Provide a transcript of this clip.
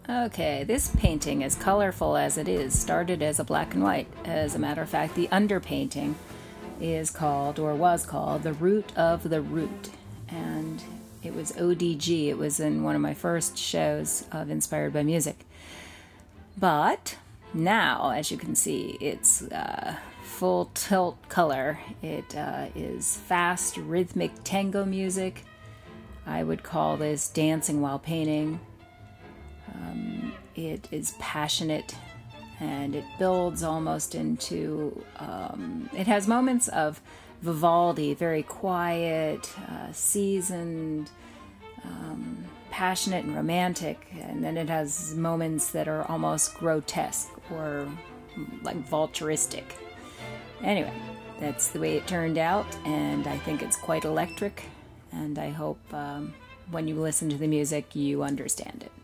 Okay, this painting, as colorful as it is, started as a black and white. As a matter of fact, the underpainting is called, or was called, The Root of the Root. And it was ODG. It was in one of my first shows of Inspired by Music. But now, as you can see, it's full tilt color. It is fast, rhythmic tango music. I would call this dancing while painting. It is passionate, and it builds almost into... it has moments of Vivaldi, very quiet, seasoned, passionate and romantic, and then it has moments that are almost grotesque or like vulturistic. Anyway, that's the way it turned out, and I think it's quite electric, and I hope when you listen to the music you understand it.